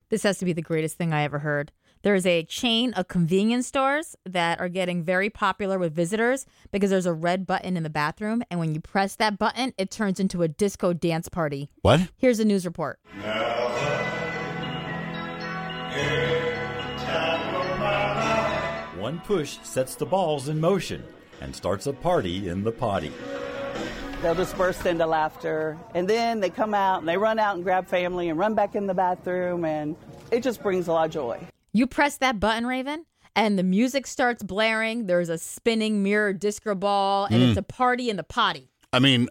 This has to be the greatest thing I ever heard. There is a chain of convenience stores that are getting very popular with visitors because there's a red button in the bathroom. And when you press that button, it turns into a disco dance party. What? Here's a news report. One push sets the balls in motion and starts a party in the potty. They'll just burst into laughter, and then they come out and they run out and grab family and run back in the bathroom, and it just brings a lot of joy. You press that button, Raven, and the music starts blaring. There's a spinning mirror disco ball, and it's a party in the potty. I mean,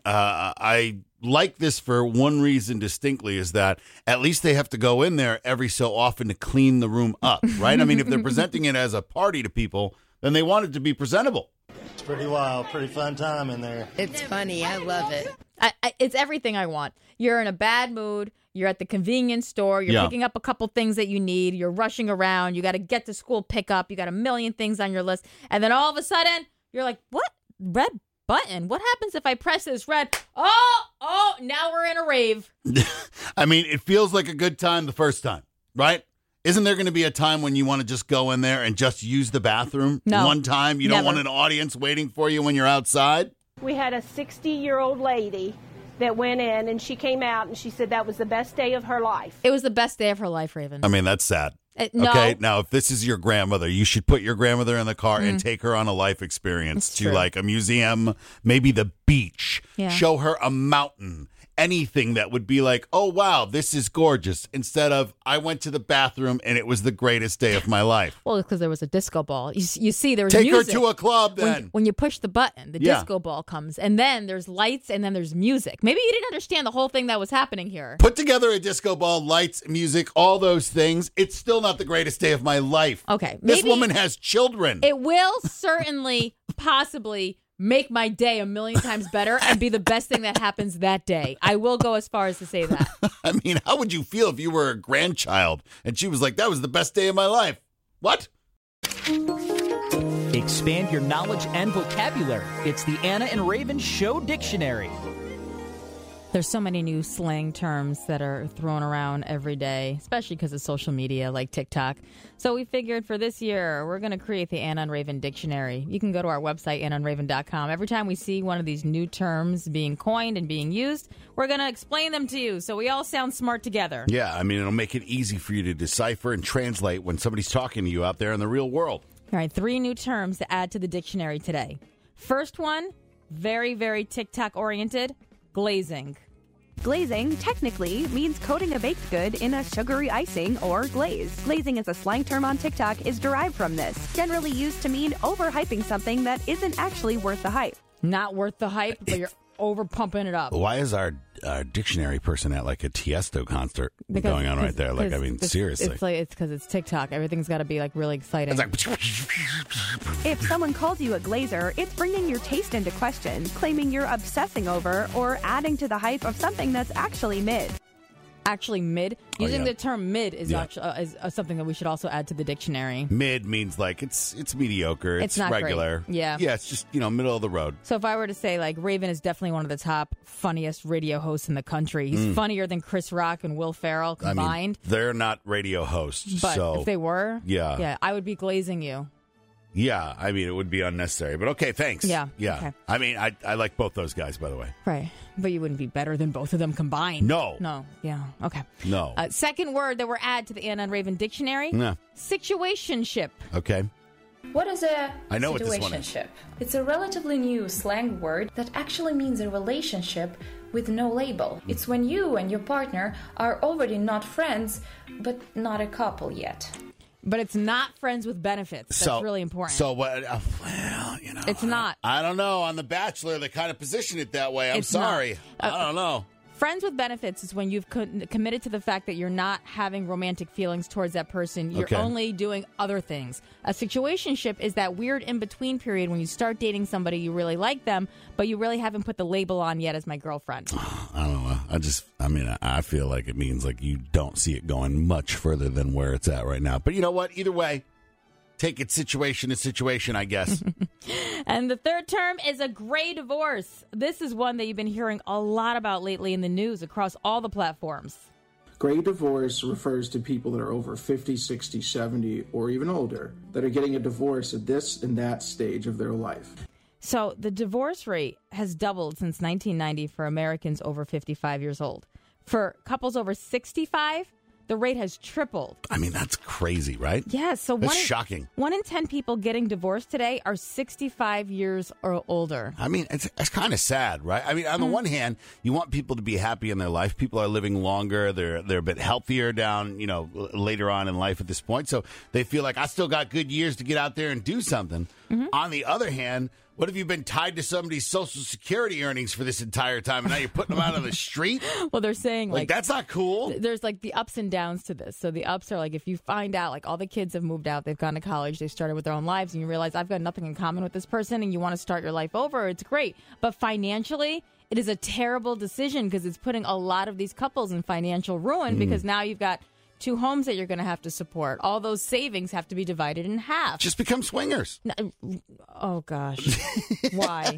I like this for one reason distinctly, is that at least they have to go in there every so often to clean the room up, right? I mean, if they're presenting it as a party to people, then they want it to be presentable. It's pretty wild, pretty fun time in there. It's funny. I love it. It's everything I want. You're in a bad mood. You're at the convenience store. You're picking up a couple things that you need. You're rushing around. You got to get to school pickup. You got a million things on your list. And then all of a sudden, you're like, what? Red button? What happens if I press this red? Oh, now we're in a rave. I mean, it feels like a good time the first time, right? Isn't there going to be a time when you want to just go in there and just use the bathroom one time? You don't want an audience waiting for you when you're outside? We had a 60-year-old lady that went in, and she came out, and she said that was the best day of her life. It was the best day of her life, Raven. I mean, that's sad. No. Okay, now if this is your grandmother, you should put your grandmother in the car and take her on a life experience to like a museum, maybe the beach, show her a mountain, anything that would be like, oh, wow, this is gorgeous, instead of I went to the bathroom and it was the greatest day of my life. Well, because there was a disco ball. You see, there was Take music. her to a club then. When you push the button, the disco ball comes, and then there's lights, and then there's music. Maybe you didn't understand the whole thing that was happening here. Put together a disco ball, lights, music, all those things. It's still not the greatest day of my life. Okay. This woman has children. It will certainly, possibly make my day a million times better and be the best thing that happens that day. I will go as far as to say that. I mean, how would you feel if you were a grandchild and she was like, that was the best day of my life? What? Expand your knowledge and vocabulary. It's the Anna and Raven Show Dictionary. There's so many new slang terms that are thrown around every day, especially because of social media like TikTok. So we figured for this year, we're going to create the Anna and Raven Dictionary. You can go to our website, annaandraven.com. Every time we see one of these new terms being coined and being used, we're going to explain them to you so we all sound smart together. Yeah, I mean, it'll make it easy for you to decipher and translate when somebody's talking to you out there in the real world. All right, 3 new terms to add to the dictionary today. First one, very, very TikTok-oriented, glazing. Glazing technically means coating a baked good in a sugary icing or glaze. Glazing as a slang term on TikTok is derived from this, generally used to mean overhyping something that isn't actually worth the hype. Not worth the hype, but you're over pumping it up. Why is our dictionary person at like a Tiesto concert going on right there? Like, I mean, seriously. It's because it's TikTok. Everything's got to be like really exciting. It's like, if someone calls you a glazer, it's bringing your taste into question, claiming you're obsessing over or adding to the hype of something that's actually mid. Actually mid. Using the term mid is is something that we should also add to the dictionary. Mid means like it's mediocre. It's not regular. Great. Yeah. Yeah, it's just, middle of the road. So if I were to say like Raven is definitely one of the top funniest radio hosts in the country. He's funnier than Chris Rock and Will Ferrell combined. I mean, they're not radio hosts. But so, if they were, yeah, I would be glazing you. Yeah, I mean, it would be unnecessary. But okay, thanks. Yeah. Okay. I mean, I like both those guys, by the way. Right. But you wouldn't be better than both of them combined. No. Yeah. Okay. No. Second word that we're add to the Anna and Raven Dictionary. Yeah. Situationship. Okay. What is a I know situationship? What this one is. It's a relatively new slang word that actually means a relationship with no label. It's when you and your partner are already not friends, but not a couple yet. But it's not friends with benefits. That's really important. So what? It's not. I don't know. On The Bachelor, they kind of position it that way. I'm sorry. I don't know. Friends with benefits is when you've committed to the fact that you're not having romantic feelings towards that person. You're only doing other things. A situationship is that weird in-between period when you start dating somebody, you really like them, but you really haven't put the label on yet as my girlfriend. I don't know. I feel like it means like you don't see it going much further than where it's at right now. But you know what? Either way, take it situation to situation, I guess. And the third term is a gray divorce. This is one that you've been hearing a lot about lately in the news across all the platforms. Gray divorce refers to people that are over 50, 60, 70, or even older that are getting a divorce at this and that stage of their life. So the divorce rate has doubled since 1990 for Americans over 55 years old. For couples over 65, the rate has tripled. I mean, that's crazy, right? Yeah, so that's shocking. 1 in 10 people getting divorced today are 65 years or older. I mean, it's kind of sad, right? I mean, on the one hand, you want people to be happy in their life. People are living longer. They're a bit healthier down, later on in life at this point. So they feel like, I still got good years to get out there and do something. Mm-hmm. On the other hand, what if you've been tied to somebody's Social Security earnings for this entire time, and now you're putting them out on the street? Well, they're saying, like that's not cool. There's, the ups and downs to this. So the ups are, if you find out, all the kids have moved out, they've gone to college, they started with their own lives, and you realize I've got nothing in common with this person, and you want to start your life over, it's great. But financially, it is a terrible decision because it's putting a lot of these couples in financial ruin because now you've got 2 homes that you're going to have to support. All those savings have to be divided in half. Just become swingers. Oh, gosh. Why?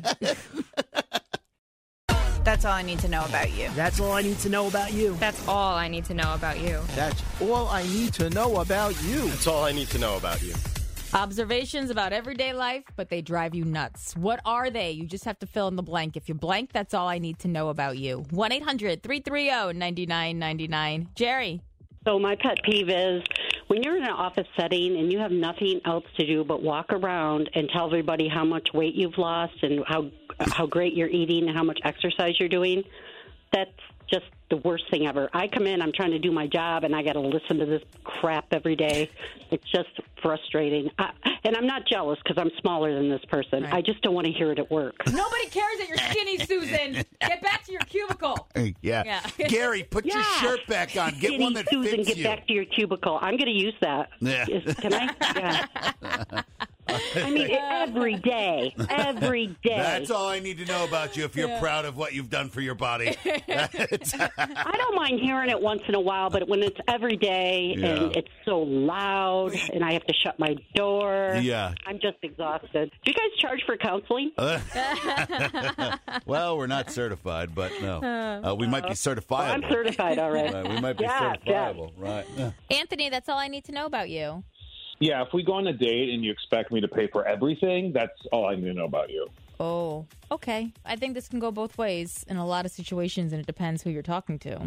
That's all I need to know about you. That's all I need to know about you. That's all I need to know about you. That's all I need to know about you. That's all I need to know about you. Observations about everyday life, but they drive you nuts. What are they? You just have to fill in the blank. If you're blank, that's all I need to know about you. 1-800-330-9999. Jerry. So my pet peeve is when you're in an office setting and you have nothing else to do but walk around and tell everybody how much weight you've lost and how great you're eating and how much exercise you're doing, that's just the worst thing ever. I come in, I'm trying to do my job, and I got to listen to this crap every day. It's just frustrating. And I'm not jealous because I'm smaller than this person. Right. I just don't want to hear it at work. Nobody cares that you're skinny, Susan. Get back to your cubicle. Yeah. Gary, put your shirt back on. Get skinny one that Susan, fits get you. Back to your cubicle. I'm going to use that. Yeah. Can I? Yeah. I mean, every day. That's all I need to know about you if you're proud of what you've done for your body. I don't mind hearing it once in a while, but when it's every day and it's so loud and I have to shut my door, I'm just exhausted. Do you guys charge for counseling? Well, we're not certified, but no. We might be certifiable. Well, I'm certified already. We might be certifiable, right. Anthony, that's all I need to know about you. Yeah, if we go on a date and you expect me to pay for everything, that's all I need to know about you. Oh, okay. I think this can go both ways in a lot of situations, and it depends who you're talking to.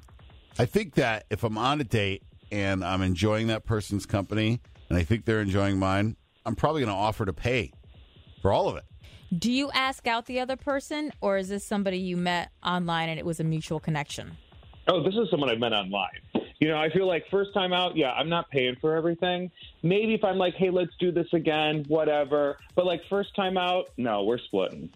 I think that if I'm on a date and I'm enjoying that person's company and I think they're enjoying mine, I'm probably going to offer to pay for all of it. Do you ask out the other person, or is this somebody you met online and it was a mutual connection? Oh, this is someone I met online. I feel like first time out, I'm not paying for everything. Maybe if I'm like, hey, let's do this again, whatever. But first time out, no, we're splitting.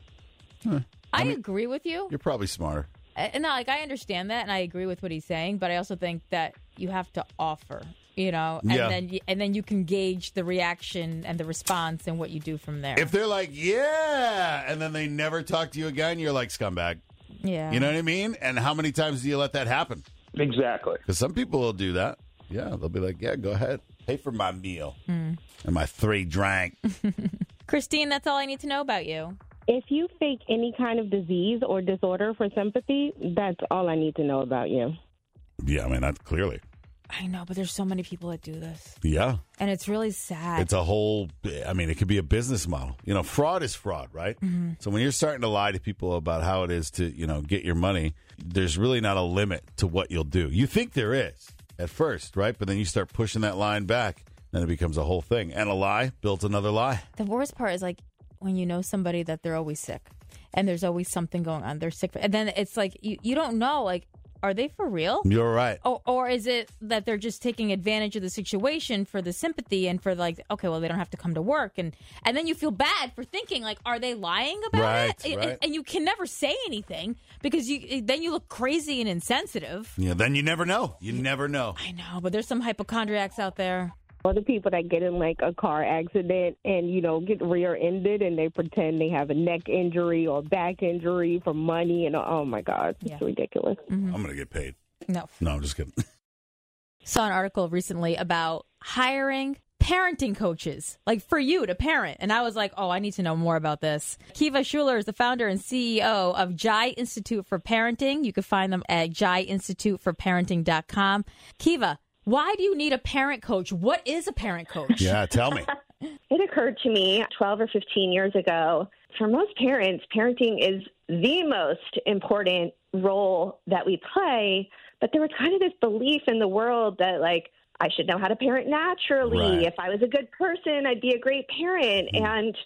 I agree with you. You're probably smarter. No, I understand that, and I agree with what he's saying. But I also think that you have to offer, and then you can gauge the reaction and the response and what you do from there. If they're like, yeah, and then they never talk to you again, you're like scumbag. Yeah. You know what I mean? And how many times do you let that happen? Exactly. Because some people will do that. Yeah, they'll be like, yeah, go ahead. Pay for my meal and my 3 drink. Christine, that's all I need to know about you. If you fake any kind of disease or disorder for sympathy, that's all I need to know about you. Yeah, I mean, that's clearly. I know, but there's so many people that do this. Yeah. And it's really sad. It's a whole, it could be a business model. Fraud is fraud, right? Mm-hmm. So when you're starting to lie to people about how it is to, get your money, there's really not a limit to what you'll do. You think there is at first, right? But then you start pushing that line back, then it becomes a whole thing. And a lie builds another lie. The worst part is when you know somebody that they're always sick and there's always something going on. They're sick. And then it's you don't know, are they for real? You're right. Or is it that they're just taking advantage of the situation for the sympathy and for okay, well, they don't have to come to work. And then you feel bad for thinking, are they lying about it? Right. And you can never say anything because then you look crazy and insensitive. Yeah, then you never know. You never know. I know, but there's some hypochondriacs out there. Or the people that get in a car accident and, get rear-ended and they pretend they have a neck injury or back injury for money. And oh, my God, it's ridiculous. Mm-hmm. I'm going to get paid. No, I'm just kidding. Saw an article recently about hiring parenting coaches, like for you to parent. And I was like, oh, I need to know more about this. Kiva Schuler is the founder and CEO of Jai Institute for Parenting. You can find them at jaiinstituteforparenting.com. Kiva, why do you need a parent coach? What is a parent coach? Yeah, tell me. It occurred to me 12 or 15 years ago, for most parents, parenting is the most important role that we play. But there was kind of this belief in the world that, like, I should know how to parent naturally. Right. If I was a good person, I'd be a great parent. And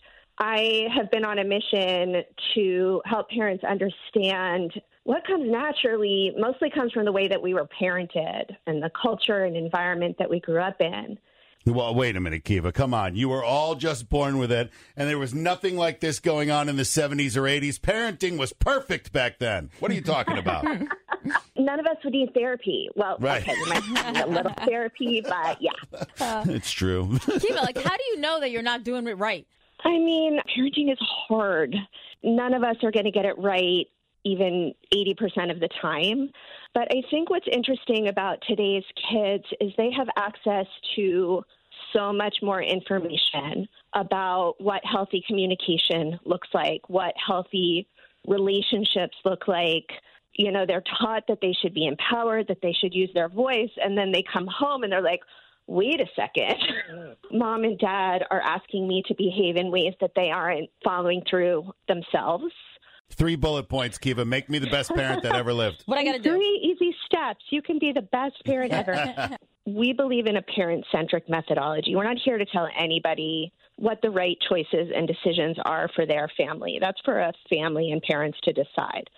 I have been on a mission to help parents understand what comes naturally mostly comes from the way that we were parented and the culture and environment that we grew up in. Well, wait a minute, Kiva. Come on. You were all just born with it, and there was nothing like this going on in the 70s or 80s. Parenting was perfect back then. What are you talking about? None of us would need therapy. Well, right. Okay, we might need a little therapy, but yeah. It's true. Kiva, like, how do you know that you're not doing it right? I mean, parenting is hard. None of us are going to get it right even 80% of the time. But I think what's interesting about today's kids is they have access to so much more information about what healthy communication looks like, what healthy relationships look like. You know, they're taught that they should be empowered, that they should use their voice, and then they come home and they're like, wait a second. Mom and dad are asking me to behave in ways that they aren't following through themselves. 3 bullet points, Kiva. Make me the best parent that ever lived. What I got to do? 3 easy steps. You can be the best parent ever. We believe in a parent-centric methodology. We're not here to tell anybody what the right choices and decisions are for their family. That's for a family and parents to decide.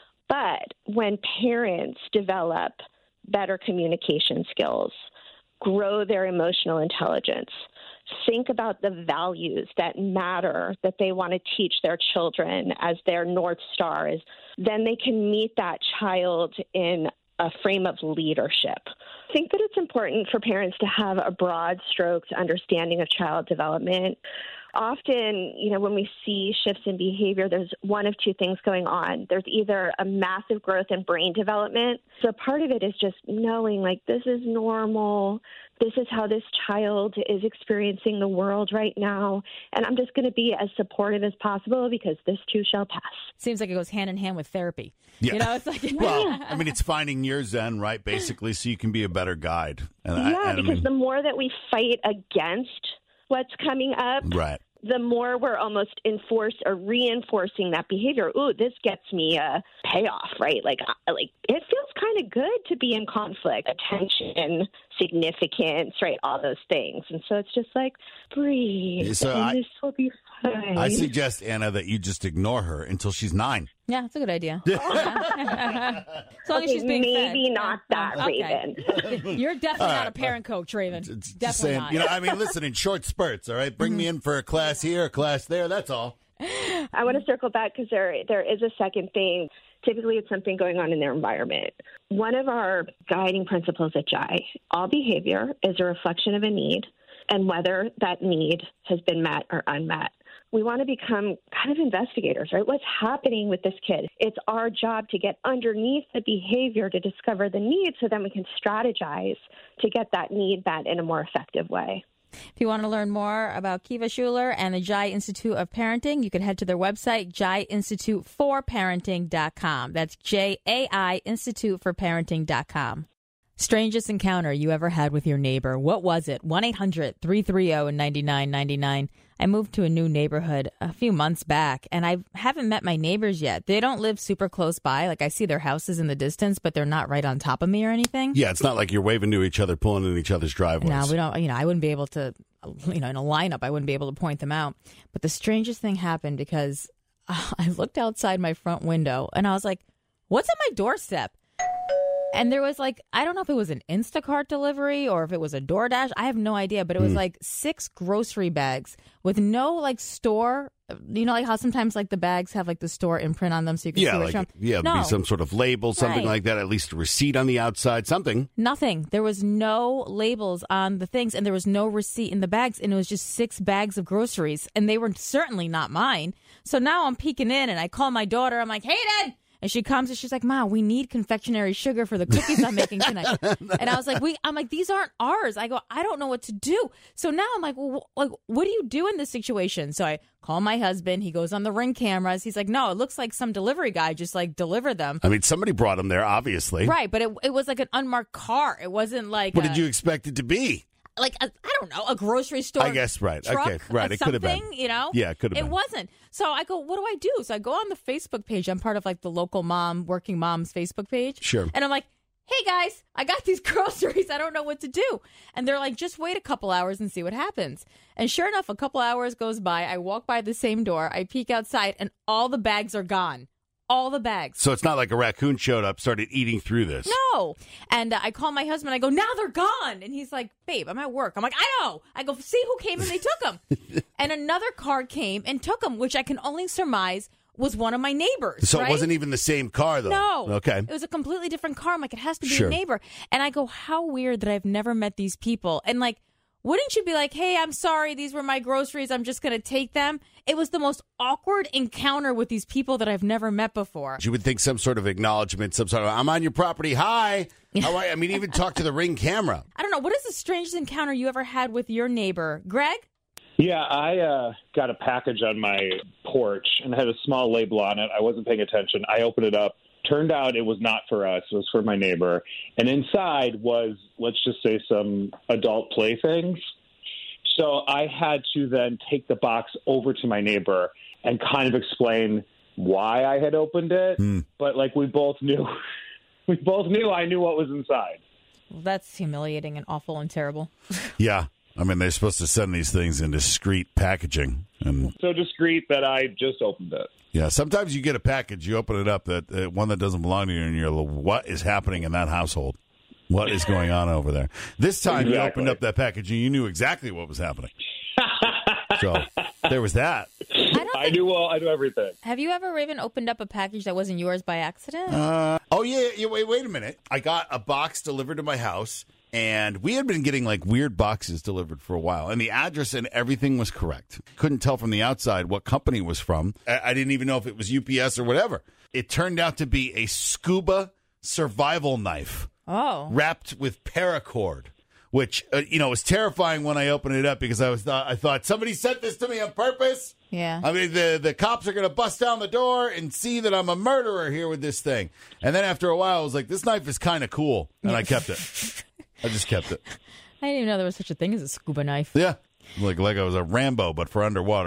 But when parents develop better communication skills, grow their emotional intelligence, think about the values that matter that they want to teach their children as their North Stars, then they can meet that child in a frame of leadership. I think that it's important for parents to have a broad strokes understanding of child development. Often, you know, when we see shifts in behavior, there's one of 2 things going on. There's either a massive growth in brain development. So part of it is just knowing, like, this is normal. This is how this child is experiencing the world right now. And I'm just going to be as supportive as possible because this too shall pass. Seems like it goes hand in hand with therapy. Yeah. You know, it's like, well, I mean, it's finding your Zen, right? Basically, so you can be a better guide. And because the more that we fight against what's coming up, right, the more we're almost reinforcing that behavior. Ooh, this gets me a payoff, right? Like it feels kind of good to be in conflict, attention, significance, right? All those things. And so it's just like, breathe, so and this will be fine. I suggest, Anna, that you just ignore her until she's 9. Yeah, that's a good idea. As long as she's being maybe fed. Not that, okay. Raven. You're definitely not a parent coach, Raven. Definitely saying, not. You know, I mean, listen, in short spurts, all right? Bring me in for a class here, a class there, that's all. I want to circle back because there is a second thing. Typically, it's something going on in their environment. One of our guiding principles at Jai, all behavior is a reflection of a need and whether that need has been met or unmet. We want to become kind of investigators, right? What's happening with this kid? It's our job to get underneath the behavior to discover the need so then we can strategize to get that need met in a more effective way. If you want to learn more about Kiva Schuler and the Jai Institute of Parenting, you can head to their website, jaiinstituteforparenting.com. That's JAI instituteforparenting.com. Strangest encounter you ever had with your neighbor. What was it? 1-800-330-9999. I moved to a new neighborhood a few months back, and I haven't met my neighbors yet. They don't live super close by. Like, I see their houses in the distance, but they're not right on top of me or anything. Yeah, it's not like you're waving to each other, pulling in each other's driveways. No, we don't. You know, I wouldn't be able to, you know, in a lineup, I wouldn't be able to point them out. But the strangest thing happened because I looked outside my front window, and I was like, what's on my doorstep? And there was like, I don't know if it was an Instacart delivery or if it was a DoorDash. I have no idea. But it was like 6 grocery bags with no like store. You know, like how sometimes like the bags have like the store imprint on them so you can see what's from. Yeah, no. Be some sort of label, something like that. At least a receipt on the outside, something. Nothing. There was no labels on the things and there was no receipt in the bags. And it was just 6 bags of groceries. And they were certainly not mine. So now I'm peeking in and I call my daughter. I'm like, Hayden, And she comes and she's like, Ma, we need confectionery sugar for the cookies I'm making tonight. And I was like, I'm like, these aren't ours. I go, I don't know what to do. So now I'm like, well, what do you do in this situation? So I call my husband. He goes on the Ring cameras. He's like, no, it looks like some delivery guy just like delivered them. I mean, somebody brought them there, obviously. Right, but it was like an unmarked car. It wasn't like What did you expect it to be? Like, I don't know, a grocery store. I guess, right. Truck, okay, right. It could have been. You know? Yeah, it could have been. It wasn't. So I go, what do I do? So I go on the Facebook page. I'm part of like the local working moms Facebook page. Sure. And I'm like, hey guys, I got these groceries. I don't know what to do. And they're like, just wait a couple hours and see what happens. And sure enough, a couple hours goes by. I walk by the same door. I peek outside and all the bags are gone. All the bags. So it's not like a raccoon showed up, started eating through this. No. And I call my husband. I go, now they're gone. And he's like, babe, I'm at work. I'm like, I know. I go, see who came and they took them. And another car came and took them, which I can only surmise was one of my neighbors. So right? It wasn't even the same car, though. No. Okay. It was a completely different car. I'm like, it has to be Sure. a neighbor. And I go, how weird that I've never met these people. And like, wouldn't you be like, hey, I'm sorry, these were my groceries, I'm just going to take them? It was the most awkward encounter with these people that I've never met before. You would think some sort of acknowledgement, some sort of, I'm on your property, hi. How are you? I mean, even talk to the Ring camera. I don't know. What is the strangest encounter you ever had with your neighbor? Greg? Yeah, I got a package on my porch and had a small label on it. I wasn't paying attention. I opened it up. Turned out it was not for us. It was for my neighbor. And inside was, let's just say, some adult playthings. So I had to then take the box over to my neighbor and kind of explain why I had opened it. But like we both knew I knew what was inside. Well, that's humiliating and awful and terrible. Yeah. I mean, they're supposed to send these things in discreet packaging. And so discreet that I just opened it. Yeah, sometimes you get a package, you open it up, that one that doesn't belong to you, and you're like, what is happening in that household? What is going on over there? This time you opened up that package and you knew exactly what was happening. So there was that. I knew everything. Have you ever, Raven, opened up a package that wasn't yours by accident? Wait a minute. I got a box delivered to my house, and we had been getting like weird boxes delivered for a while, and the address and everything was correct. Couldn't tell from the outside what company it was from. I didn't even know if it was UPS or whatever. It turned out to be a scuba survival knife. Oh. Wrapped with paracord, which, was terrifying when I opened it up because I thought somebody sent this to me on purpose. Yeah. I mean, the cops are going to bust down the door and see that I'm a murderer here with this thing. And then after a while, I was like, this knife is kind of cool. And I kept it. I just kept it. I didn't even know there was such a thing as a scuba knife. Yeah. Like I was a Rambo, but for underwater,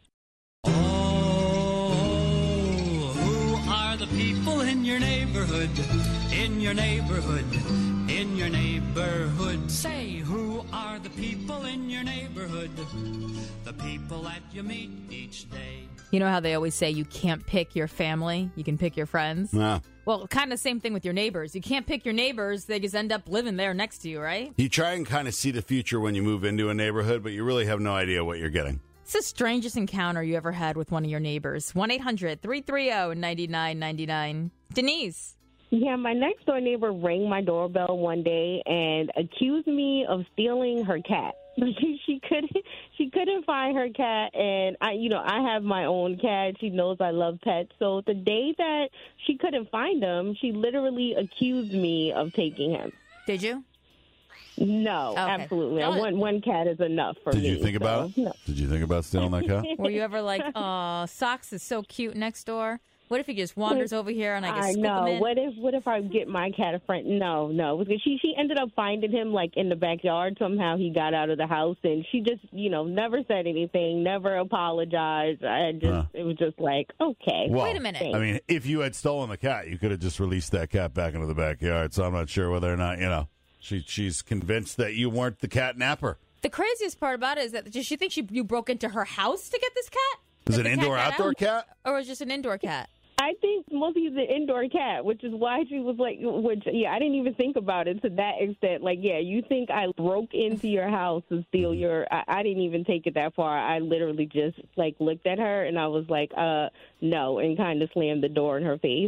Who are the people in your neighborhood? In your neighborhood? In your neighborhood? Say, who are the people in your neighborhood? The people that you meet each day. You know how they always say you can't pick your family, you can pick your friends? Yeah. Well, kind of same thing with your neighbors. You can't pick your neighbors, they just end up living there next to you, right? You try and kind of see the future when you move into a neighborhood, but you really have no idea what you're getting. It's the strangest encounter you ever had with one of your neighbors. 1-800-330-9999. Denise. Yeah, my next door neighbor rang my doorbell one day and accused me of stealing her cat. She couldn't find her cat, and I have my own cat. She knows I love pets. So the day that she couldn't find him, she literally accused me of taking him. Did you? No, Okay. absolutely. One cat is enough for me. Did you think about it? No. Did you think about stealing that cat? Were you ever like, oh, Socks is so cute next door? What if he just wanders over here and I just scoop him in? What if I get my cat a friend? No, because she ended up finding him like in the backyard. Somehow he got out of the house, and she just never said anything, never apologized. It was just like, okay. Well, wait a minute. I mean, if you had stolen the cat, you could have just released that cat back into the backyard. So I'm not sure whether or not she's convinced that you weren't the cat napper. The craziest part about it is that does she think you broke into her house to get this cat? Was it That an the cat indoor got outdoor out? cat? Or was it just an indoor cat? I think mostly he's an indoor cat, which is why she was like, I didn't even think about it to that extent. Like, yeah, you think I broke into your house to steal your, I didn't even take it that far. I literally just, looked at her and I was like, no, and kind of slammed the door in her face.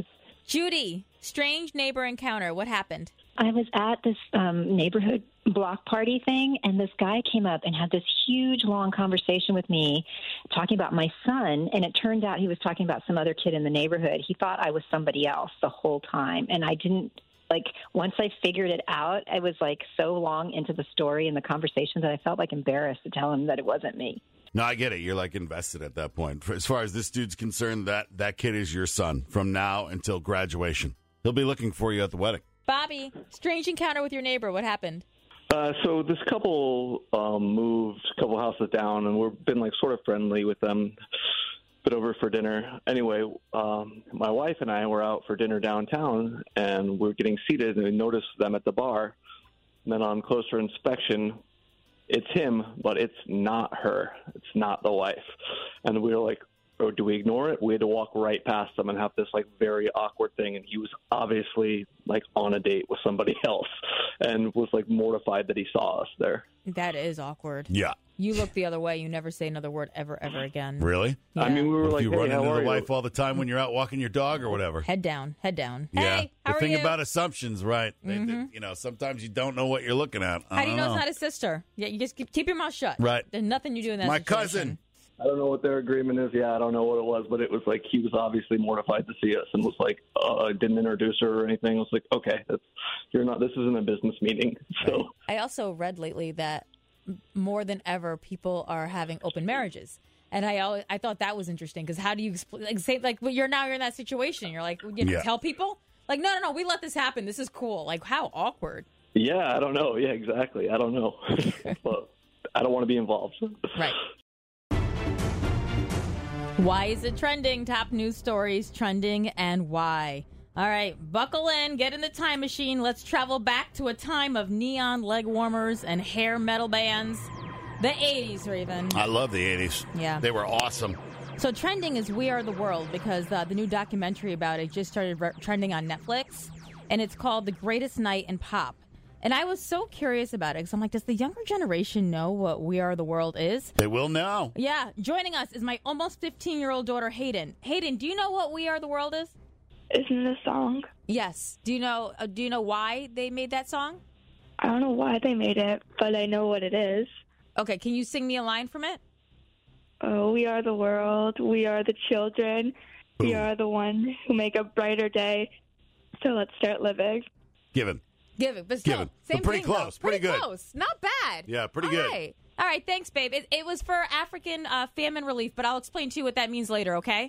Judy, strange neighbor encounter. What happened? I was at this neighborhood block party thing, and this guy came up and had this huge, long conversation with me talking about my son, and it turned out he was talking about some other kid in the neighborhood. He thought I was somebody else the whole time, and I didn't, once I figured it out, I was, so long into the story and the conversation that I felt, embarrassed to tell him that it wasn't me. No, I get it. You're, invested at that point. As far as this dude's concerned, that kid is your son from now until graduation. He'll be looking for you at the wedding. Bobby, strange encounter with your neighbor. What happened? So this couple moved a couple houses down, and we've been sort of friendly with them, but over for dinner. Anyway, my wife and I were out for dinner downtown, and we're getting seated, and we noticed them at the bar. And then on closer inspection, it's him, but it's not her. It's not the wife. And we were like, or do we ignore it? We had to walk right past them and have this very awkward thing. And he was obviously on a date with somebody else and was mortified that he saw us there. That is awkward. Yeah. You look the other way. You never say another word ever again. Really? Yeah. I mean, we were you run hey, into how the are wife you? all the time when you're out walking your dog or whatever. Head down. Yeah. Hey, how the are thing you? about assumptions, right? Mm-hmm. Sometimes you don't know what you're looking at. How do you know it's not his sister? Yeah, you just keep your mouth shut. Right. There's nothing you do in that My situation. cousin. I don't know what their agreement is. Yeah, I don't know what it was, but it was he was obviously mortified to see us and was didn't introduce her or anything. I was like, okay, this isn't a business meeting. So I also read lately that more than ever, people are having open marriages. And I thought that was interesting because how do you explain, you're in that situation. You're tell people no, we let this happen. This is cool. How awkward. Yeah, I don't know. Yeah, exactly. I don't know. But I don't want to be involved. Right. Why is it trending? Top news stories trending and why. All right, buckle in, get in the time machine. Let's travel back to a time of neon leg warmers and hair metal bands. The 80s, Raven. I love the 80s. Yeah. They were awesome. So trending is We Are the World because the new documentary about it just started trending on Netflix, and it's called The Greatest Night in Pop. And I was so curious about it because I'm does the younger generation know what We Are the World is? They will now. Yeah. Joining us is my almost 15-year-old daughter, Hayden. Hayden, do you know what We Are the World is? Isn't it a song? Yes. Do you know why they made that song? I don't know why they made it, but I know what it is. Okay. Can you sing me a line from it? Oh, we are the world. We are the children. We are the ones who make a brighter day. So let's start living. Given. But still, Given. same But pretty thing, close. Though. Pretty good. Close. Not bad. Yeah, pretty All good. Right. All right, thanks, babe. It was for African famine relief, but I'll explain to you what that means later, okay?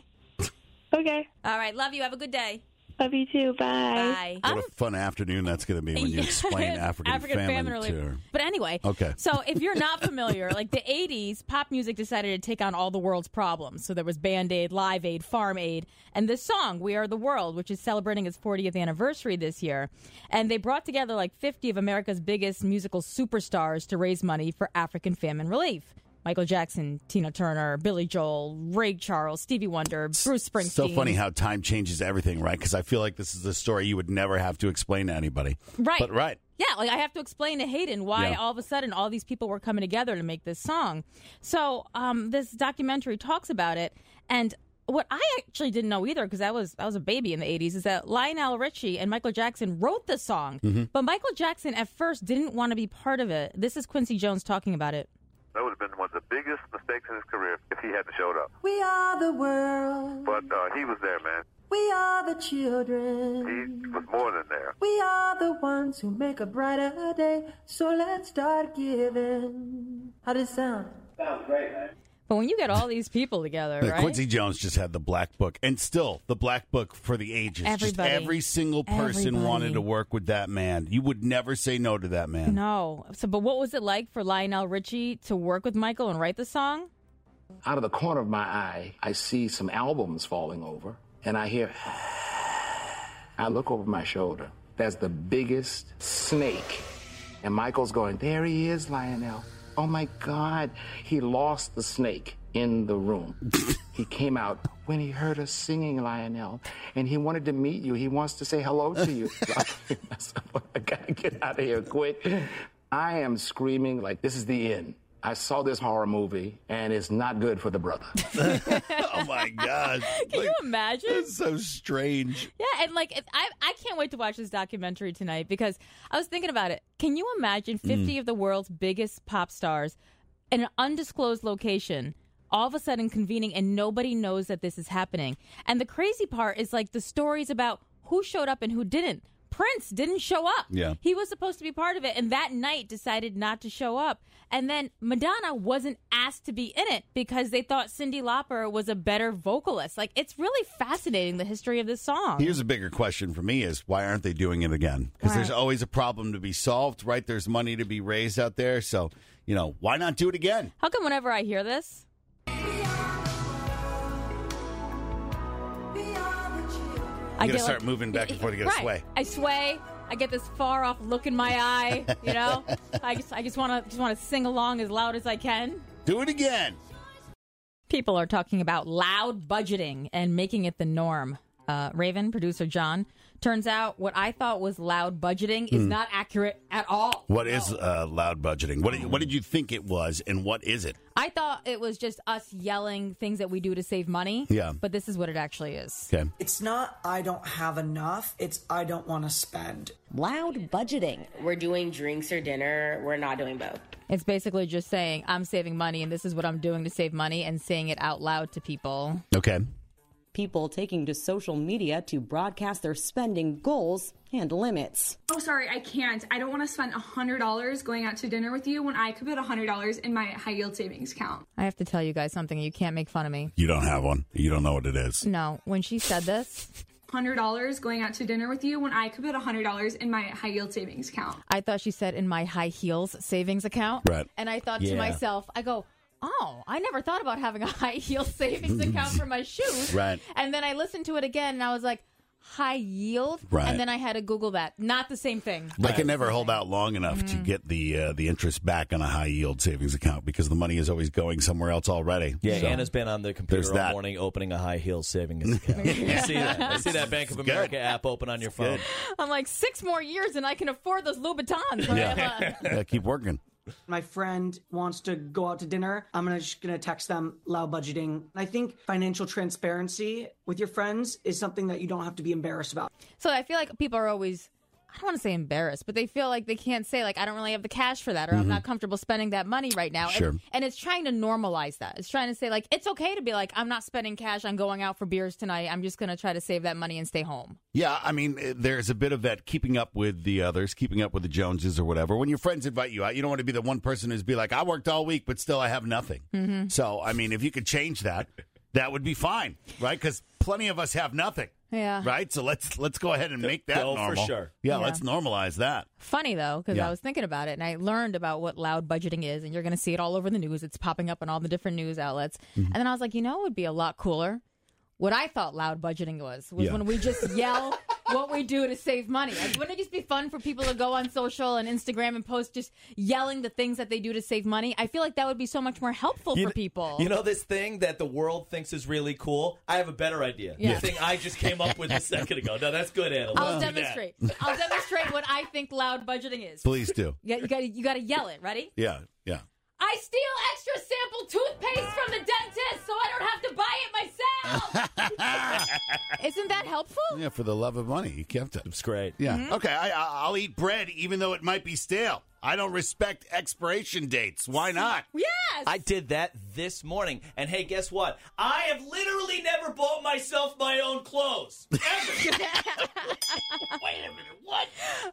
Okay. All right, love you. Have a good day. Love you too. Bye. Bye. What a fun afternoon that's going to be when you explain African famine relief. to her. But anyway, okay. So if you're not familiar, the 80s, pop music decided to take on all the world's problems. So there was Band Aid, Live Aid, Farm Aid, and this song, We Are the World, which is celebrating its 40th anniversary this year. And they brought together 50 of America's biggest musical superstars to raise money for African famine relief. Michael Jackson, Tina Turner, Billy Joel, Ray Charles, Stevie Wonder, Bruce Springsteen. So funny how time changes everything, right? Because I feel like this is a story you would never have to explain to anybody. Right. But right. Yeah, I have to explain to Hayden why all of a sudden all these people were coming together to make this song. So this documentary talks about it. And what I actually didn't know either, because I was a baby in the 80s, is that Lionel Richie and Michael Jackson wrote the song. Mm-hmm. But Michael Jackson at first didn't want to be part of it. This is Quincy Jones talking about it. That would have been one of the biggest mistakes in his career if he hadn't showed up. We are the world. But he was there, man. We are the children. He was more than there. We are the ones who make a brighter day. So let's start giving. How does it sound? Sounds great, man. But when you get all these people together, right? Quincy Jones just had the Black Book, and still the Black Book for the ages. Everybody. Just every single person wanted to work with that man. You would never say no to that man. No. But what was it like for Lionel Richie to work with Michael and write the song? Out of the corner of my eye, I see some albums falling over, and I hear, I look over my shoulder. There's the biggest snake. And Michael's going, there he is, Lionel. Oh, my God. He lost the snake in the room. He came out when he heard us singing, Lionel, and he wanted to meet you. He wants to say hello to you. I got to get out of here quick. I am screaming like this is the end. I saw this horror movie, and it's not good for the brother. Oh, my God. Can you imagine? It's so strange. Yeah, and I can't wait to watch this documentary tonight because I was thinking about it. Can you imagine 50 of the world's biggest pop stars in an undisclosed location all of a sudden convening and nobody knows that this is happening? And the crazy part is the stories about who showed up and who didn't. Prince didn't show up. Yeah. He was supposed to be part of it, and that night decided not to show up. And then Madonna wasn't asked to be in it because they thought Cyndi Lauper was a better vocalist. It's really fascinating, the history of this song. Here's a bigger question for me is why aren't they doing it again? Because there's always a problem to be solved, right? There's money to be raised out there. So, why not do it again? How come whenever I hear this, I gotta start moving back and forth to get a sway. I sway. I get this far off look in my eye. I just want to sing along as loud as I can. Do it again. People are talking about loud budgeting and making it the norm. Raven, producer John, turns out what I thought was loud budgeting is not accurate at all. What is loud budgeting? What did you think it was, and what is it? I thought it was just us yelling things that we do to save money. Yeah. But this is what it actually is. Okay. It's not I don't have enough. It's I don't want to spend. Loud budgeting. We're doing drinks or dinner. We're not doing both. It's basically just saying I'm saving money and this is what I'm doing to save money and saying it out loud to people. Okay. People taking to social media to broadcast their spending goals and limits. Oh, sorry, I can't. I don't want to spend $100 going out to dinner with you when I could put $100 in my high yield savings account. I have to tell you guys something. You can't make fun of me. You don't have one. You don't know what it is. No, when she said this, $100 going out to dinner with you when I could put $100 in my high yield savings account. I thought she said in my high heels savings account. Right. And I thought to myself, oh, I never thought about having a high heel savings account for my shoes. Right. And then I listened to it again and I was like, high yield? Right. And then I had to Google that. Not the same thing. I can never hold out long enough to get the interest back on a high yield savings account because the money is always going somewhere else already. Yeah, So, Anna's been on the computer all morning opening a high heel savings account. I see that. I see that Bank of America app open on your phone. I'm like, 6 more years and I can afford those Louboutins. Yeah, keep working. My friend wants to go out to dinner. I'm just gonna text them loud budgeting. I think financial transparency with your friends is something that you don't have to be embarrassed about. So I feel like people are always, I don't want to say embarrassed, but they feel like they can't say, I don't really have the cash for that, or I'm not comfortable spending that money right now. Sure. And it's trying to normalize that. It's trying to say, it's okay to be I'm not spending cash on going out for beers tonight. I'm just going to try to save that money and stay home. Yeah, I mean, there's a bit of that keeping up with the others, keeping up with the Joneses or whatever. When your friends invite you out, you don't want to be the one person who's be like, I worked all week, but still I have nothing. Mm-hmm. So, I mean, if you could change that, that would be fine, right? Because plenty of us have nothing. Yeah. Right? So let's go ahead and make that normal. For sure. Yeah, let's normalize that. Funny, though, because I was thinking about it, and I learned about what loud budgeting is, and you're going to see it all over the news. It's popping up on all the different news outlets. And then I was like, it would be a lot cooler. What I thought loud budgeting was when we just yell what we do to save money. Wouldn't it just be fun for people to go on social and Instagram and post just yelling the things that they do to save money? I feel like that would be so much more helpful for people. You know this thing that the world thinks is really cool? I have a better idea. Yeah. The thing I just came up with a second ago. No, that's good, Anna. I'll demonstrate. I'll demonstrate what I think loud budgeting is. Please do. Yeah, you got to yell it. Ready? Yeah. I steal extra sample toothpaste from the dentist so I don't have to buy it myself. Isn't that helpful? Yeah, for the love of money. You kept it. It's great. Yeah. Mm-hmm. Okay, I'll eat bread even though it might be stale. I don't respect expiration dates. Why not? Yes. I did that this morning. And hey, guess what? I have literally never bought myself my own clothes. Ever. Wait a minute. What?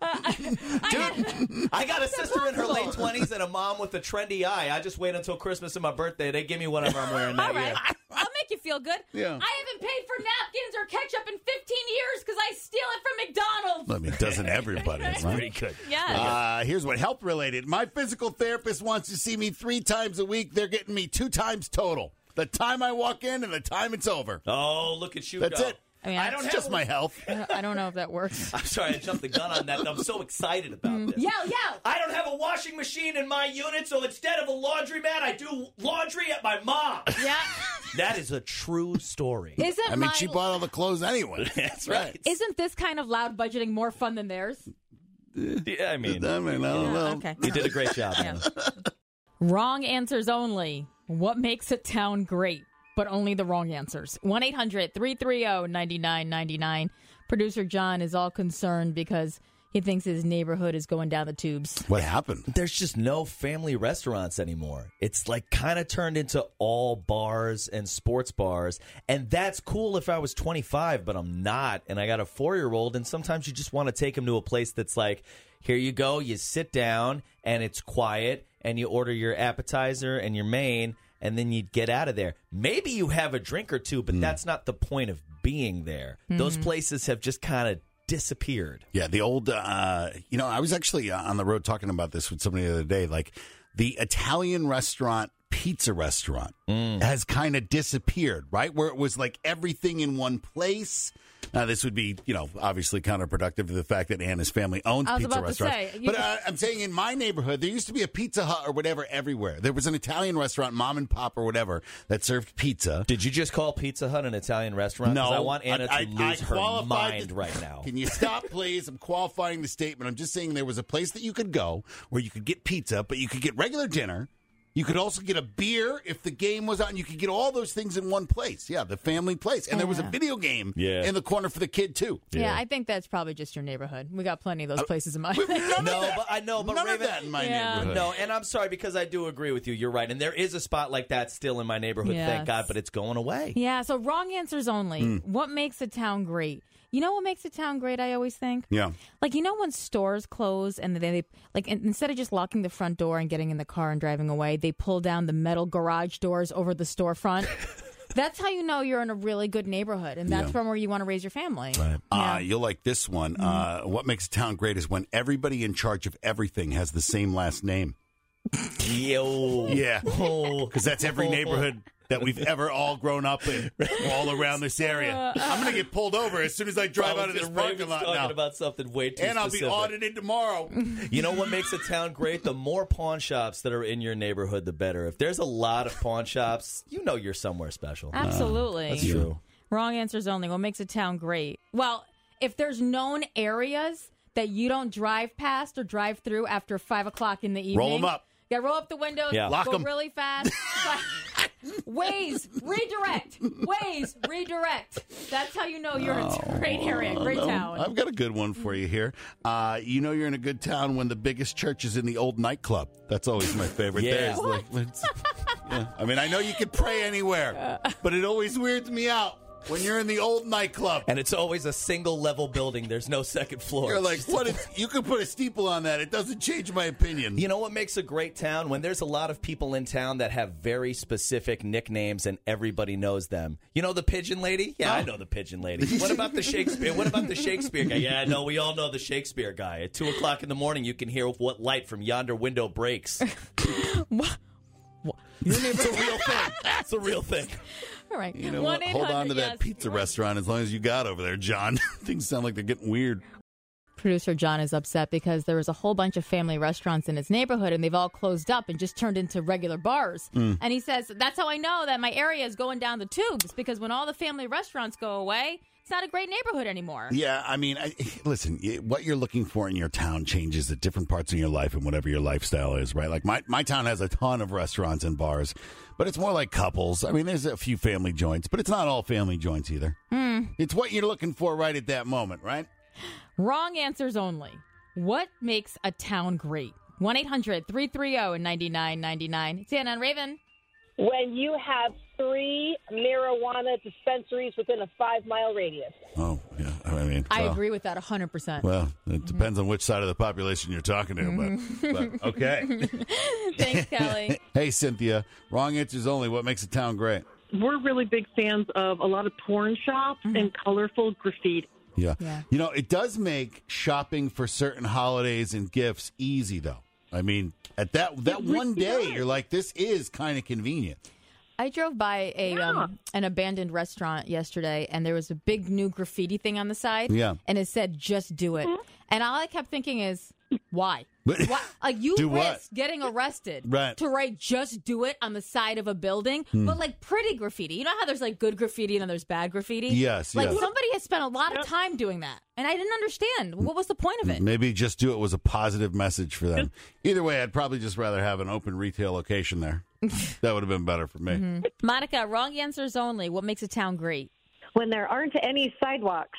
Dude, I got a sister in her late 20s and a mom with a trendy eye. I just wait until Christmas and my birthday. They give me whatever I'm wearing that year. I'll make you feel good. Yeah. I haven't paid for napkins or ketchup in 15 years because I steal it from McDonald's. I mean, doesn't everybody? That's right? pretty good. Yeah. Here's what health related. My physical therapist wants to see me 3 times a week. They're getting me 2 times total. The time I walk in and the time it's over. Oh, look at you That's go. it. I mean, I don't It's just my health. I don't know if that works. I'm sorry, I jumped the gun on that. I'm so excited about this. Yeah. I don't have a washing machine in my unit, so instead of a laundromat, I do laundry at my mom's. Yeah. That is a true story. She bought all the clothes anyway. That's right. Isn't this kind of loud budgeting more fun than theirs? Yeah, I mean, I don't know. Okay. You did a great job, man. Wrong answers only. What makes a town great? But only the wrong answers. 1-800-330-9999. Producer John is all concerned because he thinks his neighborhood is going down the tubes. What happened? There's just no family restaurants anymore. It's like kind of turned into all bars and sports bars. And that's cool if I was 25, but I'm not. And I got a 4-year-old. And sometimes you just want to take him to a place that's like, here you go. You sit down and it's quiet and you order your appetizer and your main. And then you get out of there. Maybe you have a drink or two, but that's not the point of being there. Those places have just kind of disappeared. Yeah, the old, I was actually on the road talking about this with somebody the other day. Like, the Italian restaurant, pizza restaurant has kind of disappeared, right? Where it was like everything in one place. Now, this would be, obviously counterproductive to the fact that Anna's family owns pizza restaurants. But I'm saying in my neighborhood, there used to be a Pizza Hut or whatever everywhere. There was an Italian restaurant, mom and pop or whatever, that served pizza. Did you just call Pizza Hut an Italian restaurant? No. I want Anna to lose her mind right now. Can you stop, please? I'm qualifying the statement. I'm just saying there was a place that you could go where you could get pizza, but you could get regular dinner. You could also get a beer if the game was on. You could get all those things in one place. Yeah, the family place. And there was a video game in the corner for the kid, too. Yeah, I think that's probably just your neighborhood. We got plenty of those places in my but none Raven, of that in my neighborhood. No, and I'm sorry because I do agree with you. You're right. And there is a spot like that still in my neighborhood, thank God, but it's going away. Yeah, so wrong answers only. What makes a town great? You know what makes a town great, I always think? Yeah. Like, when stores close and they instead of just locking the front door and getting in the car and driving away, they pull down the metal garage doors over the storefront. That's how you know you're in a really good neighborhood, and that's from where you want to raise your family. Right. You'll like this one. What makes a town great is when everybody in charge of everything has the same last name. Yo. Yeah. Because that's every neighborhood that we've ever all grown up in, all around this area. I'm going to get pulled over as soon as I drive out of this parking lot now. Talking about something way too and specific. I'll be audited tomorrow. You know what makes a town great? The more pawn shops that are in your neighborhood, the better. If there's a lot of pawn shops, you're somewhere special. Absolutely. That's true. Wrong answers only. What makes a town great? Well, if there's known areas that you don't drive past or drive through after 5 o'clock in the evening. Roll them up. Yeah, roll up the windows. Yeah. Lock go 'em. really fast. Waze, redirect. Waze, redirect. That's how you know you're in a great area, great town. I've got a good one for you here. You're in a good town when the biggest church is in the old nightclub. That's always my favorite. Yeah. I mean, I know you could pray anywhere, but it always weirds me out when you're in the old nightclub. And it's always a single level building. There's no second floor. You're like, you could put a steeple on that. It doesn't change my opinion. You know what makes a great town? When there's a lot of people in town that have very specific nicknames and everybody knows them. You know the Pigeon Lady? Yeah, I know the Pigeon Lady. What about the Shakespeare? What about the Shakespeare guy? Yeah, no, we all know the Shakespeare guy. At 2 o'clock in the morning, you can hear what light from yonder window breaks. What? It's a real thing. It's a real thing. All right. You know what? Hold on to that pizza restaurant as long as you got over there, John. Things sound like they're getting weird. Producer John is upset because there was a whole bunch of family restaurants in his neighborhood, and they've all closed up and just turned into regular bars. And he says, that's how I know that my area is going down the tubes, because when all the family restaurants go away, it's not a great neighborhood anymore. Yeah, I mean, listen, what you're looking for in your town changes at different parts of your life and whatever your lifestyle is, right? Like my town has a ton of restaurants and bars, but it's more like couples. I mean, there's a few family joints, but it's not all family joints either. It's what you're looking for right at that moment, right? Wrong answers only. What makes a town great? 1-800-330-9999. It's Anna and Raven. When you have 3 marijuana dispensaries within a 5-mile radius. Oh, yeah. I mean, I agree with that 100%. Well, it depends on which side of the population you're talking to, but okay. Thanks, Kelly. Hey, Cynthia. Wrong answers only. What makes a town great? We're really big fans of a lot of porn shops and colorful graffiti. Yeah. You know, it does make shopping for certain holidays and gifts easy, though. I mean, at that one day, you're like, this is kind of convenient. I drove by an abandoned restaurant yesterday, and there was a big new graffiti thing on the side. Yeah. And it said, "Just do it." And all I kept thinking is, why? Why? Like, you Do what? risk getting arrested Right. to write "Just do it" on the side of a building, but like pretty graffiti. You know how there's like good graffiti and then there's bad graffiti? Yes, Like yes. somebody has spent a lot of time doing that, and I didn't understand. What was the point of it? Maybe Just Do It was a positive message for them. Either way, I'd probably just rather have an open retail location there. That would have been better for me. Monica, wrong answers only. What makes a town great? When there aren't any sidewalks.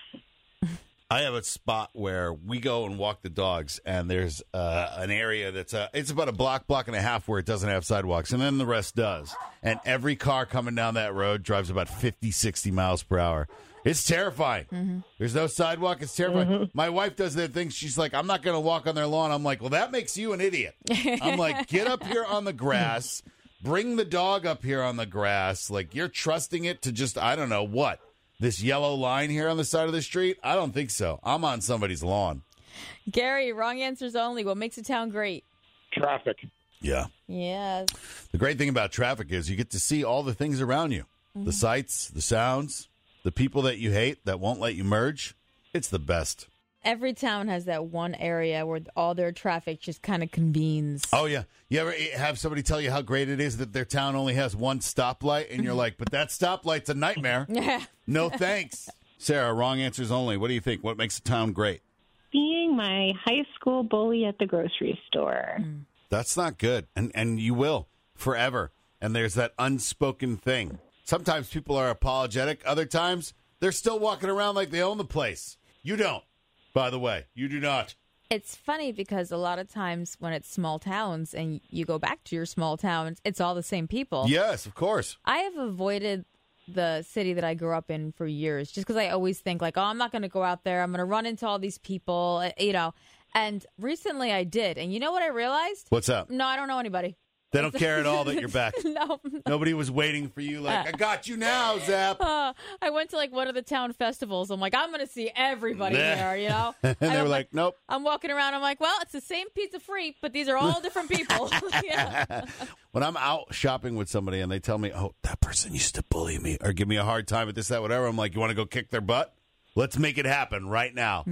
I have a spot where we go and walk the dogs, and there's an area that's it's about a block and a half where it doesn't have sidewalks, and then the rest does. And every car coming down that road drives about 50, 60 miles per hour. It's terrifying. There's no sidewalk. It's terrifying. My wife does that thing. She's like, I'm not going to walk on their lawn. I'm like, well, that makes you an idiot. I'm like, get up here on the grass. Bring the dog up here on the grass. Like, you're trusting it to just, I don't know what. This yellow line here on the side of the street? I don't think so. I'm on somebody's lawn. Gary, wrong answers only. What makes a town great? Traffic. Yeah. Yes. The great thing about traffic is you get to see all the things around you. The sights, the sounds, the people that you hate that won't let you merge. It's the best. Every town has that one area where all their traffic just kind of convenes. Oh, yeah. You ever have somebody tell you how great it is that their town only has one stoplight, and you're like, but that stoplight's a nightmare. No thanks. Sarah, wrong answers only. What do you think? What makes a town great? Being my high school bully at the grocery store. That's not good. And you will forever. And there's that unspoken thing. Sometimes people are apologetic. Other times, they're still walking around like they own the place. You don't. By the way, you do not. It's funny because a lot of times when it's small towns and you go back to your small towns, it's all the same people. Yes, of course. I have avoided the city that I grew up in for years just because I always think like, oh, I'm not going to go out there. I'm going to run into all these people, you know. And recently I did. And you know what I realized? What's up? No, I don't know anybody. They don't care at all that you're back. No. Nobody was waiting for you like, I got you now, Zap. I went to like one of the town festivals. I'm like, I'm going to see everybody there, you know? And they were like, nope. I'm walking around. I'm like, well, it's the same pizza free, but these are all different people. Yeah. When I'm out shopping with somebody and they tell me, oh, that person used to bully me or give me a hard time at this, that, whatever, I'm like, you want to go kick their butt? Let's make it happen right now.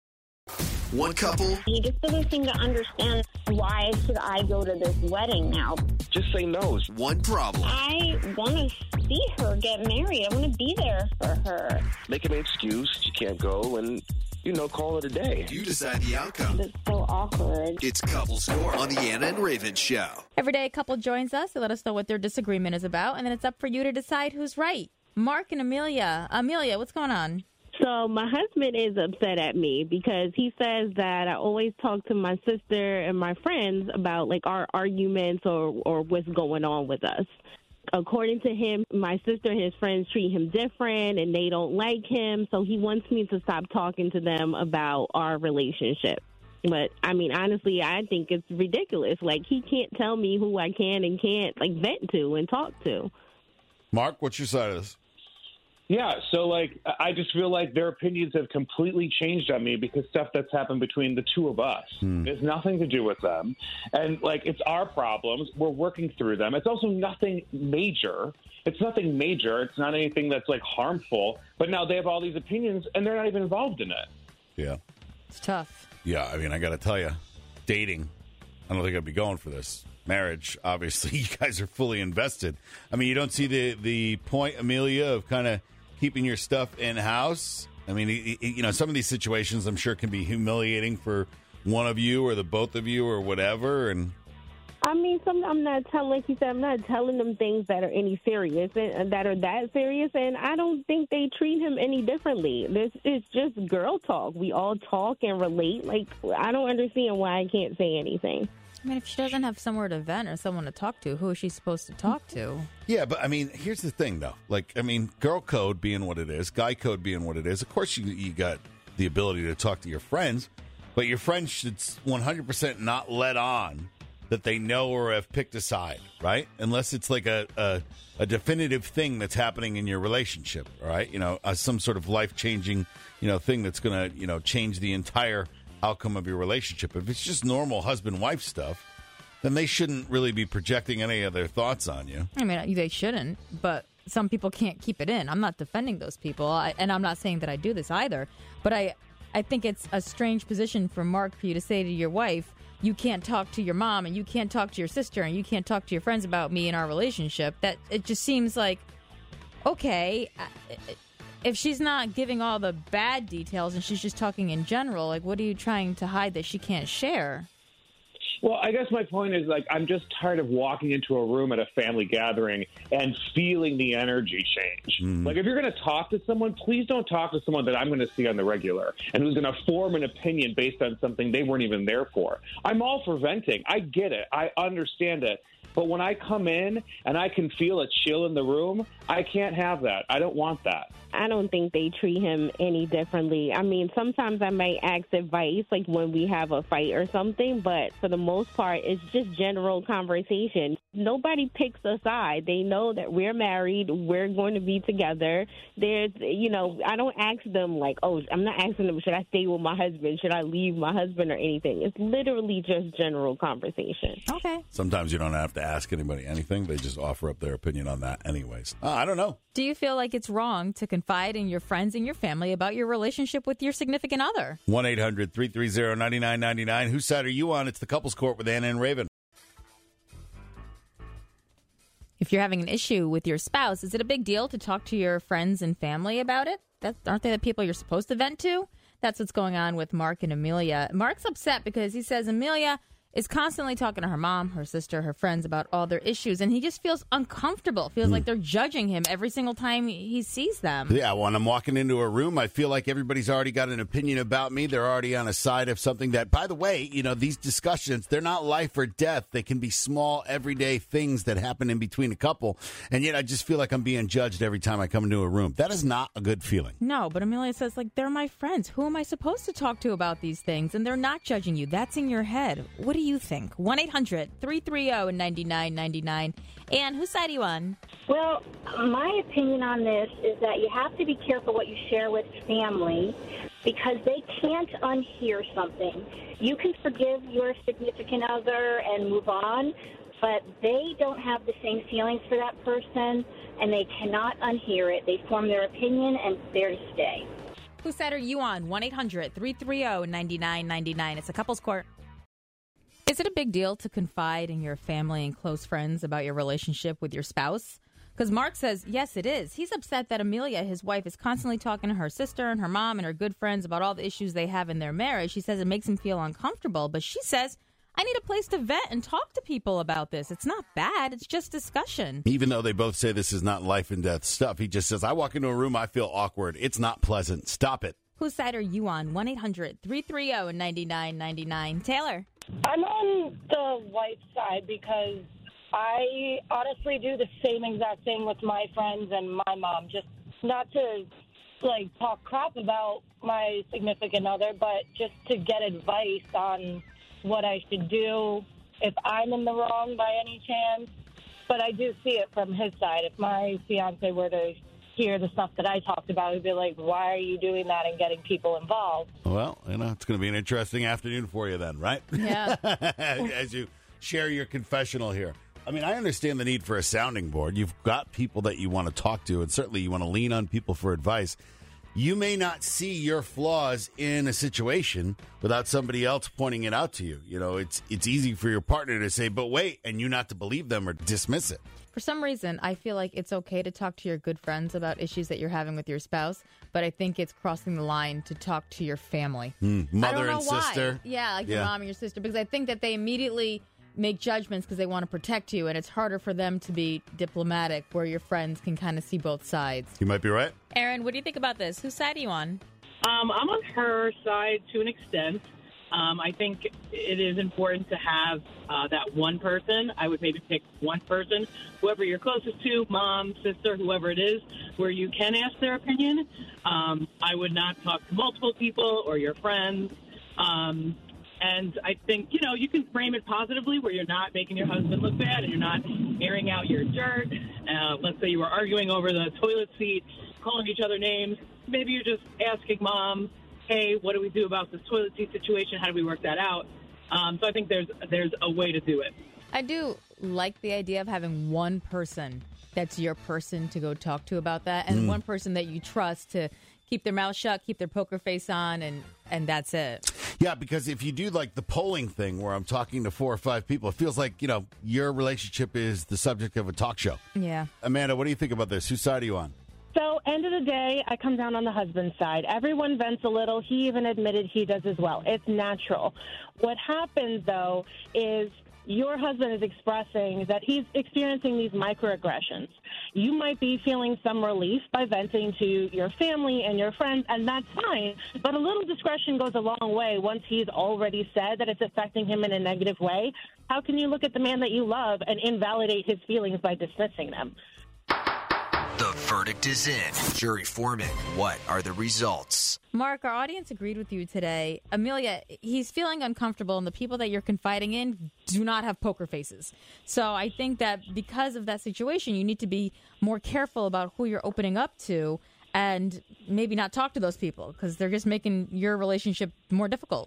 One couple. He just doesn't seem to understand why should I go to this wedding now. Just say no. One problem. I want to see her get married. I want to be there for her. Make an excuse. You can't go and, call it a day. You decide the outcome. It's so awkward. It's Couple Score on the Anna and Raven Show. Every day a couple joins us to let us know what their disagreement is about, and then it's up for you to decide who's right. Mark and Amelia. Amelia, what's going on? So my husband is upset at me because he says that I always talk to my sister and my friends about like our arguments or what's going on with us. According to him, my sister and his friends treat him different and they don't like him. So he wants me to stop talking to them about our relationship. But, I mean, honestly, I think it's ridiculous. Like, he can't tell me who I can and can't, like, vent to and talk to. Mark, what's your side of this? Yeah, so, I just feel like their opinions have completely changed on me because stuff that's happened between the two of us. It has nothing to do with them. And, it's our problems. We're working through them. It's also nothing major. It's nothing major. It's not anything that's, harmful. But now they have all these opinions, and they're not even involved in it. Yeah. It's tough. Yeah, I mean, I got to tell you, dating, I don't think I'd be going for this. Marriage, obviously, you guys are fully invested. I mean, you don't see the point, Amelia, of kind of keeping your stuff in-house? I mean, some of these situations I'm sure can be humiliating for one of you or the both of you or whatever. And I mean, I'm not telling, like you said, I'm not telling them things that are any serious and that are that serious. And I don't think they treat him any differently. This is just girl talk. We all talk and relate. I don't understand why I can't say anything. I mean, if she doesn't have somewhere to vent or someone to talk to, who is she supposed to talk to? Yeah, but I mean, here's the thing, though. Girl code being what it is, guy code being what it is, of course you got the ability to talk to your friends, but your friends should 100% not let on that they know or have picked a side, right? Unless it's like a definitive thing that's happening in your relationship, all right? Some sort of life-changing, thing that's going to, change the entire outcome of your relationship. If it's just normal husband-wife stuff, then they shouldn't really be projecting any of their thoughts on you. I mean, they shouldn't, but some people can't keep it in. I'm not defending those people, and I'm not saying that I do this either, but I think it's a strange position for Mark for you to say to your wife, you can't talk to your mom, and you can't talk to your sister, and you can't talk to your friends about me and our relationship. That it just seems like, okay, if she's not giving all the bad details and she's just talking in general, like, what are you trying to hide that she can't share? Well, I guess my point is, like, I'm just tired of walking into a room at a family gathering and feeling the energy change. Like, if you're going to talk to someone, please don't talk to someone that I'm going to see on the regular and who's going to form an opinion based on something they weren't even there for. I'm all for venting. I get it. I understand it. But when I come in and I can feel a chill in the room, I can't have that. I don't want that. I don't think they treat him any differently. I mean, sometimes I might ask advice, like when we have a fight or something, but for the most part, it's just general conversation. Nobody picks a side. They know that we're married. We're going to be together. There's, I don't ask them like, I'm not asking them, should I stay with my husband? Should I leave my husband or anything? It's literally just general conversation. Okay. Sometimes you don't have to ask anybody anything. They just offer up their opinion on that anyways. I don't know. Do you feel like it's wrong to confide in your friends and your family about your relationship with your significant other? 1-800-330-9999. Whose side are you on? It's the Couples Court with Anna and Raven. If you're having an issue with your spouse, is it a big deal to talk to your friends and family about it? Aren't they the people you're supposed to vent to? That's what's going on with Mark and Amelia. Mark's upset because he says Amelia is constantly talking to her mom, her sister, her friends about all their issues, and he just feels uncomfortable, feels like they're judging him every single time he sees them. Yeah, when I'm walking into a room, I feel like everybody's already got an opinion about me. They're already on a side of something that, by the way, these discussions, they're not life or death. They can be small, everyday things that happen in between a couple, and yet I just feel like I'm being judged every time I come into a room. That is not a good feeling. No, but Amelia says, they're my friends. Who am I supposed to talk to about these things? And they're not judging you. That's in your head. What do you think? 1-800-330-9999. And whose side are you on? Well, my opinion on this is that you have to be careful what you share with family because they can't unhear something. You can forgive your significant other and move on, but they don't have the same feelings for that person, and they cannot unhear it. They form their opinion, and it's there to stay. Whose side are you on? 1-800-330-9999. It's a Couples Court. Is it a big deal to confide in your family and close friends about your relationship with your spouse? Because Mark says, yes, it is. He's upset that Amelia, his wife, is constantly talking to her sister and her mom and her good friends about all the issues they have in their marriage. She says it makes him feel uncomfortable, but she says, I need a place to vent and talk to people about this. It's not bad. It's just discussion. Even though they both say this is not life and death stuff, he just says, I walk into a room, I feel awkward. It's not pleasant. Stop it. Whose side are you on? 1-800-330-9999. Taylor. I'm on the wife's side because I honestly do the same exact thing with my friends and my mom. Just not to, talk crap about my significant other, but just to get advice on what I should do if I'm in the wrong by any chance. But I do see it from his side. If my fiance were to hear the stuff that I talked about, he'd be like, why are you doing that and getting people involved? Well, it's going to be an interesting afternoon for you then, right? Yeah. As you share your confessional here. I mean, I understand the need for a sounding board. You've got people that you want to talk to, and certainly you want to lean on people for advice. You may not see your flaws in a situation without somebody else pointing it out to you. It's easy for your partner to say, but wait, and you not to believe them or dismiss it. For some reason, I feel like it's okay to talk to your good friends about issues that you're having with your spouse, but I think it's crossing the line to talk to your family. Mother and sister. Why. Yeah, your mom and your sister, because I think that they immediately make judgments because they want to protect you, and it's harder for them to be diplomatic where your friends can kind of see both sides. You might be right. Aaron, what do you think about this? Whose side are you on? I'm on her side to an extent. I think it is important to have that one person. I would maybe pick one person, whoever you're closest to, mom, sister, whoever it is, where you can ask their opinion. I would not talk to multiple people or your friends. And I think, you can frame it positively where you're not making your husband look bad and you're not airing out your dirt. Let's say you were arguing over the toilet seat, calling each other names. Maybe you're just asking mom, hey, what do we do about this toilet seat situation? How do we work that out? So I think there's a way to do it. I do like the idea of having one person that's your person to go talk to about that, and one person that you trust to keep their mouth shut, keep their poker face on, and that's it. Yeah, because if you do like the polling thing where I'm talking to 4 or 5 people, it feels like, your relationship is the subject of a talk show. Yeah. Amanda, what do you think about this? Whose side are you on? So, end of the day, I come down on the husband's side. Everyone vents a little. He even admitted he does as well. It's natural. What happens, though, is your husband is expressing that he's experiencing these microaggressions. You might be feeling some relief by venting to your family and your friends, and that's fine. But a little discretion goes a long way once he's already said that it's affecting him in a negative way. How can you look at the man that you love and invalidate his feelings by dismissing them? The verdict is in. Jury foreman, what are the results? Mark, our audience agreed with you today. Amelia, he's feeling uncomfortable, and the people that you're confiding in do not have poker faces. So I think that because of that situation, you need to be more careful about who you're opening up to and maybe not talk to those people because they're just making your relationship more difficult.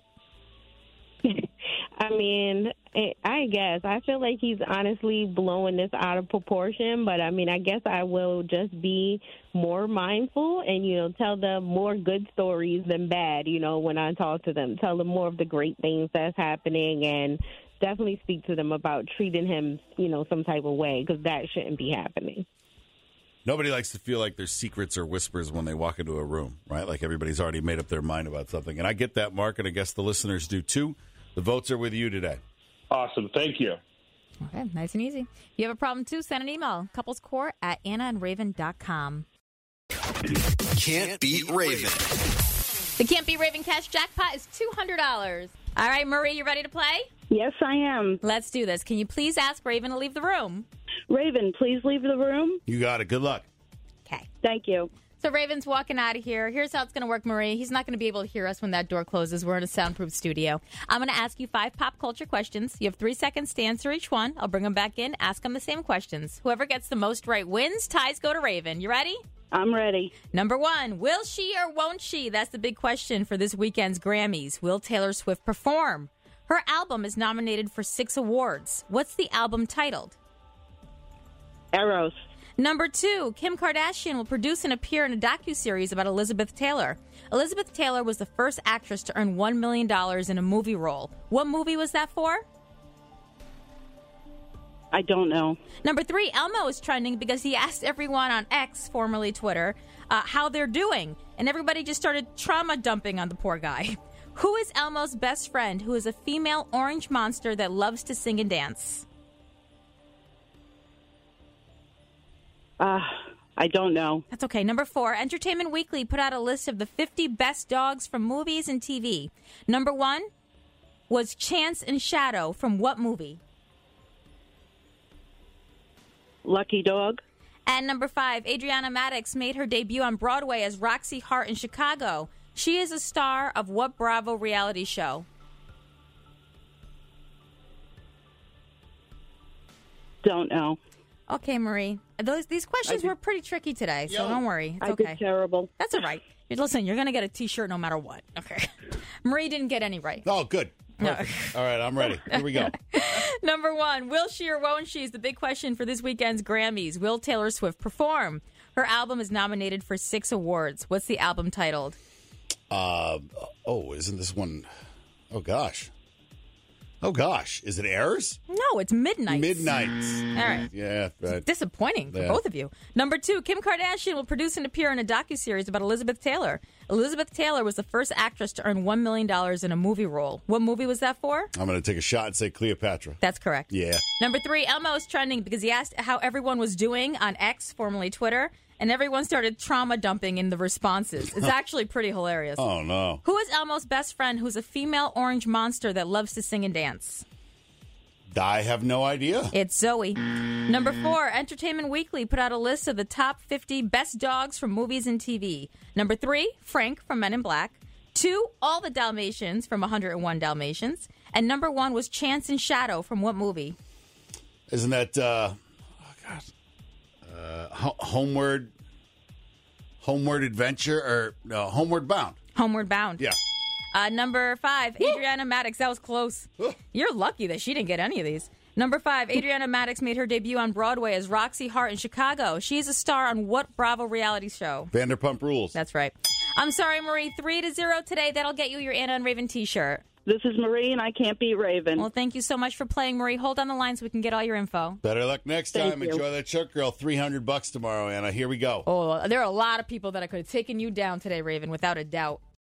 I mean, I guess. I feel like he's honestly blowing this out of proportion, but I mean, I guess I will just be more mindful and, tell them more good stories than bad, when I talk to them. Tell them more of the great things that's happening and definitely speak to them about treating him, some type of way because that shouldn't be happening. Nobody likes to feel like there's secrets or whispers when they walk into a room, right? Like everybody's already made up their mind about something. And I get that, Mark, and I guess the listeners do too. The votes are with you today. Awesome. Thank you. Okay, nice and easy. If you have a problem, too, send an email. couplescourt@annaandraven.com. Can't beat Raven. The Can't Beat Raven cash jackpot is $200. All right, Marie, you ready to play? Yes, I am. Let's do this. Can you please ask Raven to leave the room? Raven, please leave the room. You got it. Good luck. Okay. Thank you. So Raven's walking out of here. Here's how it's going to work, Marie. He's not going to be able to hear us when that door closes. We're in a soundproof studio. I'm going to ask you 5 pop culture questions. You have 3 seconds to answer each one. I'll bring them back in, ask them the same questions. Whoever gets the most right wins. Ties go to Raven. You ready? I'm ready. Number 1, will she or won't she? That's the big question for this weekend's Grammys. Will Taylor Swift perform? Her album is nominated for 6 awards. What's the album titled? Eros. Number 2, Kim Kardashian will produce and appear in a docuseries about Elizabeth Taylor. Elizabeth Taylor was the first actress to earn $1 million in a movie role. What movie was that for? I don't know. Number 3, Elmo is trending because he asked everyone on X, formerly Twitter, how they're doing. And everybody just started trauma dumping on the poor guy. Who is Elmo's best friend, who is a female orange monster that loves to sing and dance? I don't know. That's okay. Number 4, Entertainment Weekly put out a list of the 50 best dogs from movies and TV. Number 1 was Chance and Shadow from what movie? Lucky Dog. And number 5, Adriana Maddox made her debut on Broadway as Roxy Hart in Chicago. She is a star of what Bravo reality show? Don't know. Okay, Marie. These questions were pretty tricky today, so don't worry. It's okay. I did terrible. That's all right. Listen, you're going to get a T-shirt no matter what. Okay. Marie didn't get any right. Oh, good. No. All right, I'm ready. Here we go. Number 1, will she or won't she is the big question for this weekend's Grammys. Will Taylor Swift perform? Her album is nominated for 6 awards. What's the album titled? Isn't this one? Oh, gosh. Is it Airs? No, it's Midnights. Midnights. All right. Yeah. Right. Disappointing for both of you. Number 2, Kim Kardashian will produce and appear in a docuseries about Elizabeth Taylor. Elizabeth Taylor was the first actress to earn $1 million in a movie role. What movie was that for? I'm going to take a shot and say Cleopatra. That's correct. Yeah. Number 3, Elmo is trending because he asked how everyone was doing on X, formerly Twitter, and everyone started trauma dumping in the responses. It's actually pretty hilarious. Oh, no. Who is Elmo's best friend who's a female orange monster that loves to sing and dance? I have no idea. It's Zoe. Number 4, Entertainment Weekly put out a list of the top 50 best dogs from movies and TV. Number 3, Frank from Men in Black. 2, All the Dalmatians from 101 Dalmatians. And number 1 was Chance and Shadow from what movie? Isn't that, Homeward Adventure, or no, Homeward Bound? Homeward Bound. Yeah. Number 5, Adriana Maddox. That was close. You're lucky that she didn't get any of these. Number 5, Adriana Maddox made her debut on Broadway as Roxy Hart in Chicago. She is a star on what Bravo reality show? Vanderpump Rules. That's right. I'm sorry, Marie. 3-0 today. That'll get you your Anna and Raven T-shirt. This is Marie, and I can't beat Raven. Well, thank you so much for playing, Marie. Hold on the line so we can get all your info. Better luck next Thank time. you. Enjoy that Chuck Girl. $300 tomorrow, Anna. Here we go. Oh, there are a lot of people that I could have taken you down today, Raven, without a doubt.